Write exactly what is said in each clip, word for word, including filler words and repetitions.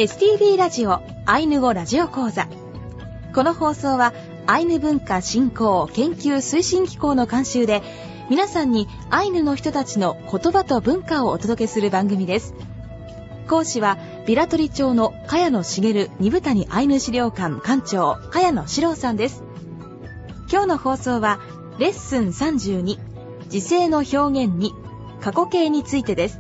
エスティービー ラジオアイヌ語ラジオ講座。この放送はアイヌ文化振興研究推進機構の監修で、皆さんにアイヌの人たちの言葉と文化をお届けする番組です。講師はビラトリ町の茅野茂二部谷アイヌ資料館館長茅野史郎さんです。今日の放送はレッスンさんじゅうに、時制の表現に過去形についてです。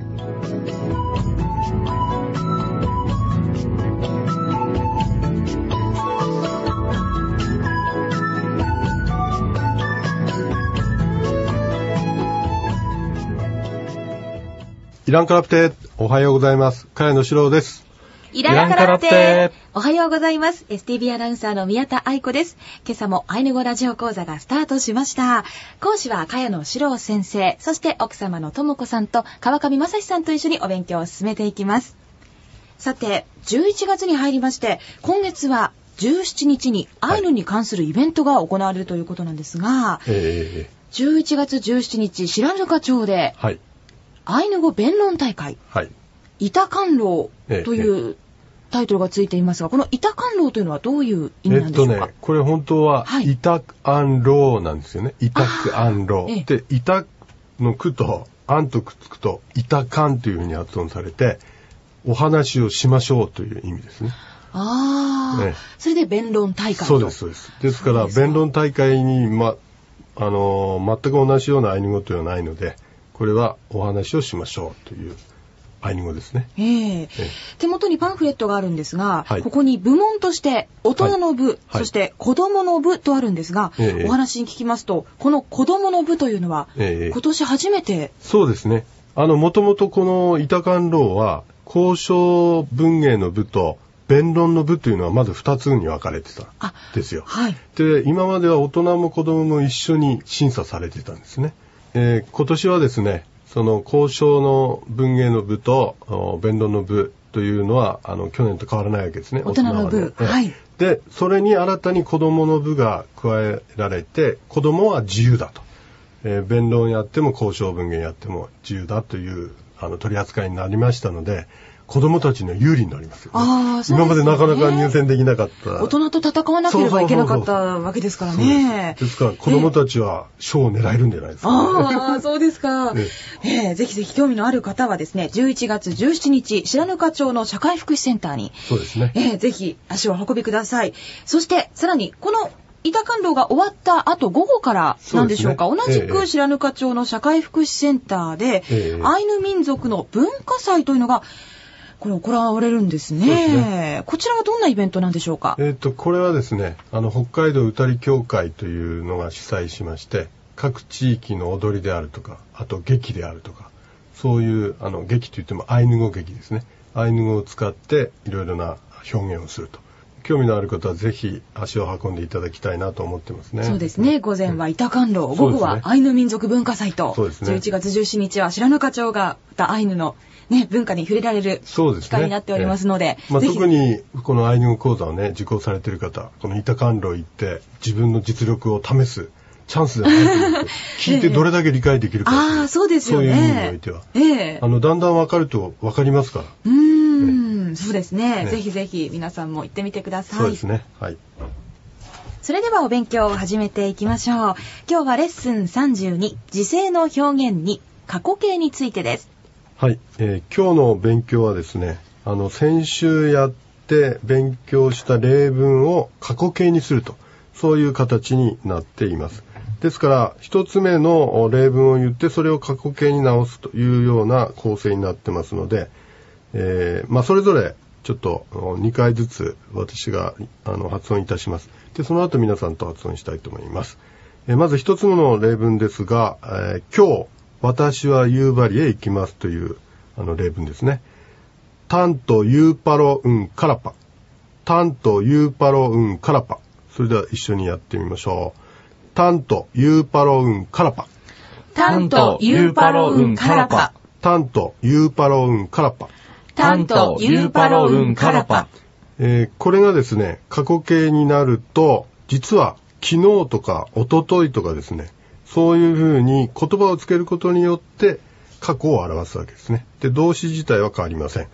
イランカラプテ、おはようございます。茅野史郎です。 イランカラプテ、おはようございます。エスティービー アナウンサーの宮田愛子です。今朝もアイヌ語ラジオ講座がスタートしました。講師は茅野史郎先生、そして奥様の智子さんと川上正史さんと一緒にお勉強を進めていきます。さて、じゅういちがつに入りまして、今月はじゅうしちにちにアイヌに関するイベントが行われるということなんですが、はい、えー、じゅういちがつじゅうしちにち白糠町で、はい、アイヌ語弁論大会、はい、板観楼というタイトルがついていますが、この板観楼というのはどういう意味なんでしょうか。えっとね、 これ本当は板観楼なんですよね。板観楼で、板の句と案とくっつくと板観というふうに発音されて、お話をしましょうという意味ですね。 ああ、ね、それで弁論大会と。 そうですそうです。ですから弁論大会に、ま、あの全く同じようなアイヌ語というのはないので、これはお話をしましょうというアイヌ語ですね。 えーえー、手元にパンフレットがあるんですが、はい、ここに部門として大人の部、はい、そして子供の部とあるんですが、はい、お話に聞きますと、この子供の部というのは、えー、今年初めて。 そうですね。あの、もともとこの板観楼は交渉文芸の部と弁論の部というのはまずふたつに分かれてたんですよ。はい、で、今までは大人も子供も一緒に審査されてたんですね。えー、今年はですね、その交渉の文芸の部と弁論の部というのはあの去年と変わらないわけですね。 大人の部、 はい。で、それに新たに子供の部が加えられて、子供は自由だと、えー、弁論やっても交渉文芸やっても自由だというあの取り扱いになりましたので、子供たちの有利になりますよね。あ、そうですね。今までなかなか入選できなかった。 大人と戦わなければいけなかったわけですからね。 ですから子供たちは賞を狙えるんじゃないですか、ね。 ああ、そうですか。ね、えー、ぜひぜひ興味のある方はですね、じゅういちがつじゅうしちにち、白糠町の社会福祉センターに、 そうですね。 えー、ぜひ足を運びください。そして、さらに、この板観楼が終わった後、午後からなんでしょうか。うね、同じく白糠町の社会福祉センターで、えー、アイヌ民族の文化祭というのが、これ行われるんですね。ですね。こちらはどんなイベントなんでしょうか。 えっと、これはですね、あの、北海道歌り協会というのが主催しまして、各地域の踊りであるとか、あと劇であるとか、そういう、あの、劇といってもアイヌ語劇ですね。アイヌ語を使っていろいろな表現をすると。興味のある方はぜひ足を運んでいただきたいなと思ってますね。 そうですね。午前は板観楼、うん、午後はアイヌ民族文化祭と、そうですね、じゅういちがつじゅうしちにちは白糠町がアイヌのね、文化に触れられる機会になっておりますので、 ね、まあ、特にこのアイヌ語講座をね受講されている方、この板観楼行って自分の実力を試すチャンスではないという聞いてどれだけ理解できるか、えー、ああ、そうですよね。 そういう意味においては、えー、あのだんだん分かると分かりますから。 うーん、ね、そうですね、ね。ぜひぜひ皆さんも行ってみてください。 そうですね。はい。 それではお勉強を始めていきましょう。今日はレッスンさんじゅうに、時制の表現に過去形についてです。 はい、えー、今日の勉強はですね、あの先週やって勉強した例文を過去形にすると、そういう形になっています。ですから一つ目の例文を言ってそれを過去形に直すというような構成になってますので、えー、まあそれぞれちょっとにかいずつ私があの発音いたします。で、その後皆さんと発音したいと思います。えー、まず一つ目の例文ですが、えー、今日私は夕張へ行きますというあの例文ですね。タンとユーパロウンカラパ。タンとユーパロウンカラパ。それでは一緒にやってみましょう。タンとユーパロウンカラパ。 タンとユーパロウンカラパ。 タンとユーパロウンカラパ。 タンとユーパロウンカラパ。 えー、これがですね、過去形になると、実は昨日とか一昨日とかですね、そういうふうに言葉をつけることによって過去を表すわけですね。で、動詞自体は変わりません。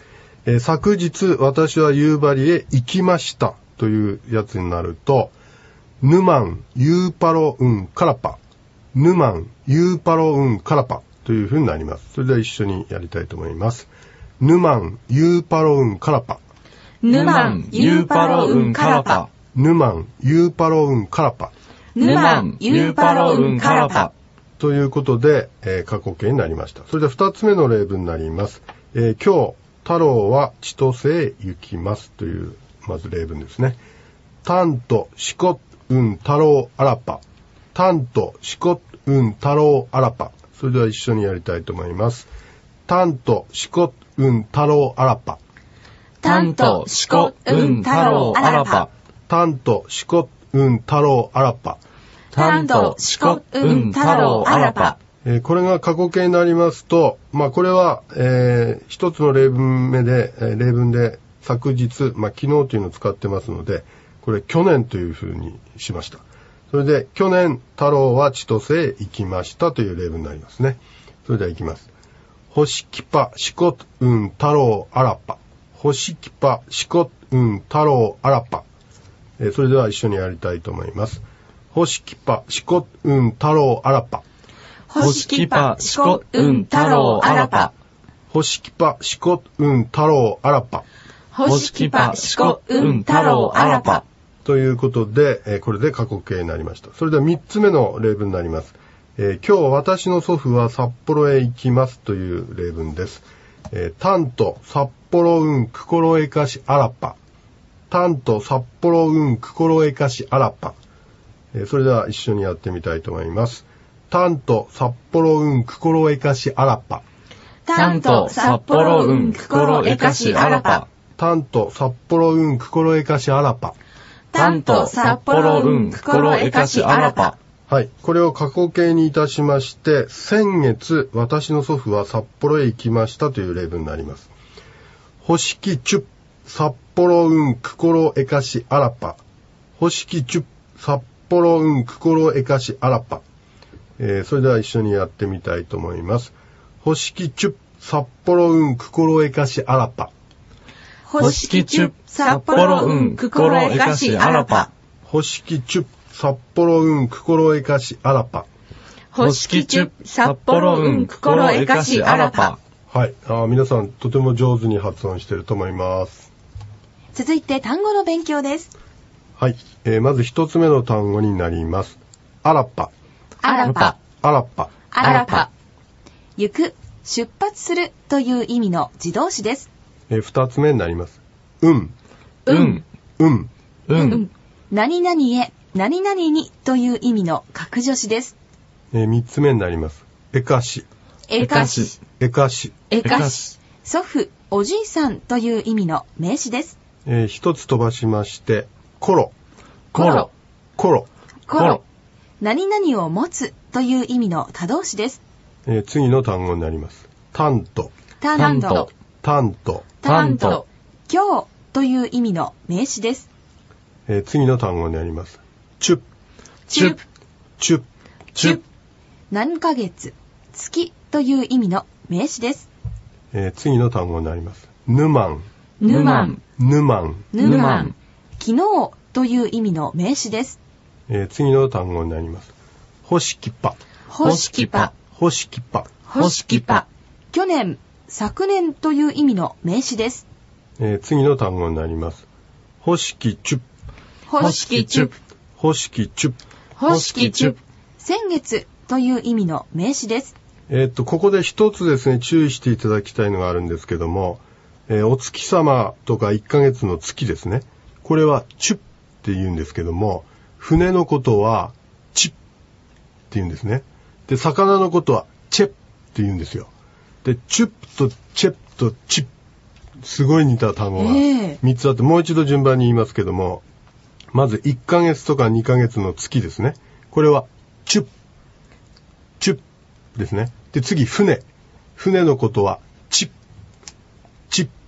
えー、昨日私は夕張へ行きましたというやつになると、ヌマンユーパロウンカラパ、ヌマンユーパロウンカラパという風になります。それでは一緒にやりたいと思います。ヌマンユーパロウンカラパ、 ヌマンユーパロウンカラパ、 ヌマンユーパロウンカラパ、 ヌマンユーパロウンカラパということで、えー、過去形になりました。それでは二つ目の例文になります。えー、今日太郎は千歳へ行きますというまず例文ですね。タンとシコッうん太郎あらぱ、タンとシコッうん太郎あらぱ。それでは一緒にやりたいと思います。タンとシコッうん太郎あらぱ、 タンとシコッうん太郎あらぱ、 タンとシコッうん太郎あらぱ、 タンとシコッうん太郎あらぱ。 えー、これが過去形になりますと、まあこれは、えー、一つの例文目で、えー、例文で昨日、まあ昨日というのを使ってますので、これ去年というふうにしました。それで去年太郎は千歳へ行きましたという例文になりますね。それでは行きます。星きぱしこうん太郎あらぱ、星きぱしこうん太郎あらぱ。えー、それでは一緒にやりたいと思います。星きぱしこうん太郎あらぱ、 星きぱしこうん太郎あらぱ、 星きぱしこうん太郎あらぱ、 星きぱしこうん太郎あらぱということで、えー、これで過去形になりました。それでは三つ目の例文になります。えー、今日私の祖父は札幌へ行きますという例文です。えー、タンと札幌うん心えかしあらぱ、タンと札幌うん心えかしあらぱ。えー、それでは一緒にやってみたいと思います。タンと札幌うん心えかしあらぱ、 タンと札幌うん心えかしあらぱ、 タンと札幌うん心えかしあらぱ、 タンと札幌うん心えかしあらぱ。 はい。これを過去形にいたしまして、先月私の祖父は札幌へ行きましたという例文になります。星木チュッ札幌うん心えかしあらぱ、星木チュッ札幌うん心えかしあらぱ。えー、それでは一緒にやってみたいと思います。星木チュッ札幌うん心えかしあらぱ、 星木チュッ札幌うん心えかしあらぱ、 星木チュッ札幌うん心えかしあらぱ、 星木チュッ札幌うん心えかしあらぱ。 はい。あ、皆さんとても上手に発音していると思います。 続いて単語の勉強です。 はい。えー、まず一つ目の単語になります。あらぱ、 あらぱ、 あらぱ、 あらぱ。行く、出発するという意味の自動詞です。 えー、二つ目になります。うん、 うん、 うん、 うん。何々へ、何々にという意味の格助詞です。 えー、三つ目になります。えかし、 えかし、 えかし、 えかし。祖父、おじいさんという意味の名詞です。 えー、一つ飛ばしまして、コロ、 コロ、 コロ、 コロ。何々を持つという意味の他動詞です。 えー、次の単語になります。タント、 タント、 タント、 タント。今日という意味の名詞です。 えー、次の単語になります。チュッ、 チュッ、 チュッ、 チュッ。何ヶ月、月という意味の名詞です。 えー、次の単語になります。ヌマン、 ヌマン、 ヌマン、 ヌマン。昨日という意味の名詞です。 えー、次の単語になります。ホシキパ、 ホシキパ、 ホシキパ、 ホシキパ。去年、昨年という意味の名詞です。 えー、次の単語になります。ホシキチュッ、 ホシキチュッ、 ホシキチュッ、 ホシキチュッ。先月という意味の名詞です。 えー、っと、ここで一つですね、注意していただきたいのがあるんですけども、えー、お月様とかいっかげつの月ですね。これはチュッって言うんですけども、船のことはチッって言うんですね。で、魚のことはチェッって言うんですよ。で、チュッとチェッとチッ、すごい似た単語がみっつあって、もう一度順番に言いますけども、まずいっかげつとかにかげつの月ですね。これはチュッ、チュッですね。で、次、船。船のことはチッ、チッ。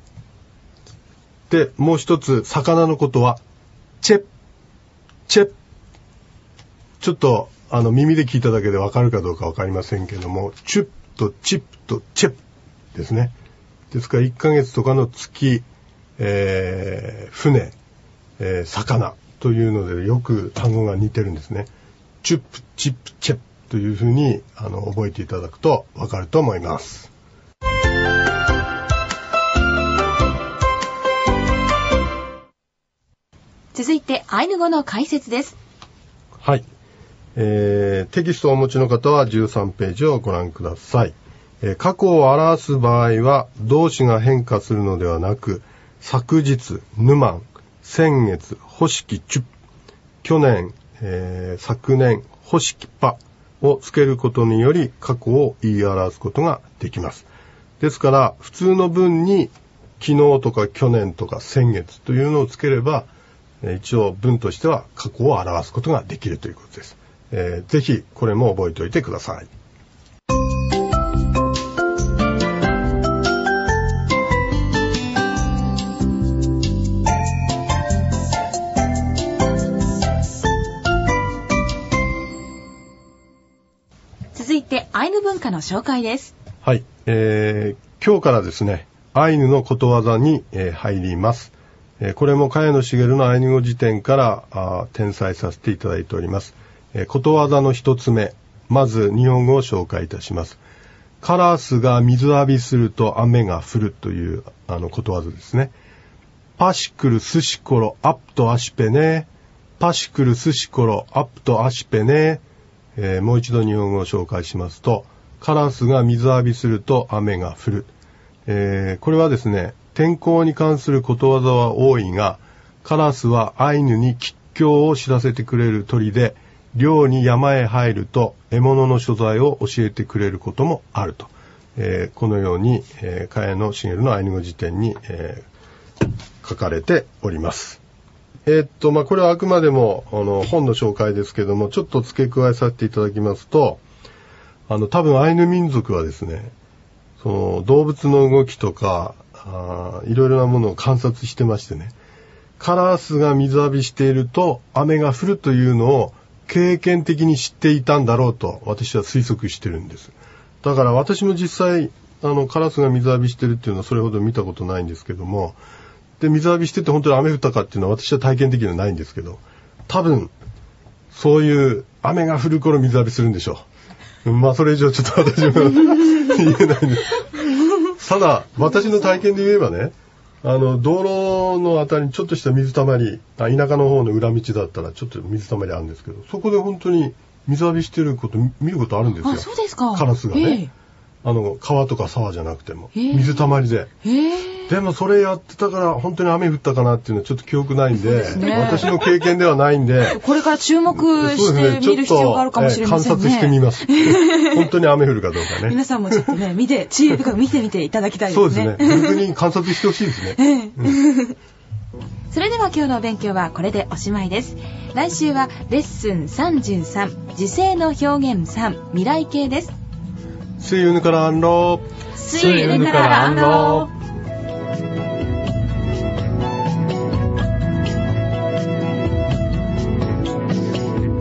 で、もう一つ、魚のことはチェッ、チェッ。ちょっと、あの、耳で聞いただけでわかるかどうかわかりませんけども、チュッとチッとチェッですね。 ですからいっかげつとかの月、えー、船、えー、魚というのでよく単語が似てるんですね。チュップ、チップ、チェップというふうにあの覚えていただくとわかると思います。 続いてアイヌ語の解説です。 はい、えー、テキストをお持ちの方はじゅうさんページをご覧ください。えー、過去を表す場合は動詞が変化するのではなく、昨日、ヌマン、先月、ホシキチュッ、去年、えー、昨年、ホシキパをつけることにより過去を言い表すことができます。ですから普通の文に昨日とか去年とか先月というのをつければ、一応文としては過去を表すことができるということです。えー、ぜひこれも覚えておいてください。 続いてアイヌ文化の紹介です。 はい、えー、今日からですね、アイヌのことわざに、えー、入ります。えー、これも茅野茂のアイヌ語辞典からあ転載させていただいております。えー、ことわざの一つ目、まず日本語を紹介いたします。カラスが水浴びすると雨が降るというあのことわざですね。パシクルスシコロアップとアシペネ、パシクルスシコロアップとアシペネ。えー、もう一度日本語を紹介しますと、カラスが水浴びすると雨が降る。えー、これはですね、天候に関することわざは多いが、カラスはアイヌに吉凶を知らせてくれる鳥で、猟に山へ入ると獲物の所在を教えてくれることもあると。えー、このように、えー、茅野茂のアイヌ語辞典に、えー、書かれております。えー、っと、まあ、これはあくまでもあの本の紹介ですけども、ちょっと付け加えさせていただきますと、あの多分アイヌ民族はですね、その動物の動きとかあいろいろなものを観察してましてね、カラスが水浴びしていると雨が降るというのを経験的に知っていたんだろうと私は推測してるんです。だから私も実際あのカラスが水浴びしてるっていうのはそれほど見たことないんですけども、で水浴びしてて本当に雨降ったかっていうのは私は体験的にはないんですけど、多分そういう雨が降る頃水浴びするんでしょう。まあそれ以上ちょっと私も言えないんです。ただ私の体験で言えばね、あの道路のあたりにちょっとした水たまり、田舎の方の裏道だったらちょっと水たまりあるんですけど、そこで本当に水浴びしてること見ることあるんですよ。 あ、そうですか。 カラスがね、あの川とか沢じゃなくても水たまりで。でもそれやってたから本当に雨降ったかなっていうのはちょっと記憶ないん で, で、ね、私の経験ではないんでこれから注目して見る必要があるかもしれませんね。 観察してみます。本当に雨降るかどうかね。 皆さんもちょっとね見て注意深く見てみていただきたいですね。 そうですね。逆に観察してほしいですね。うん、 それでは今日の勉強はこれでおしまいです。来週はレッスンさんじゅうさん、時制の表現さん、未来形です。 See you in the Karaan Lo. See you in the Karaan Lo.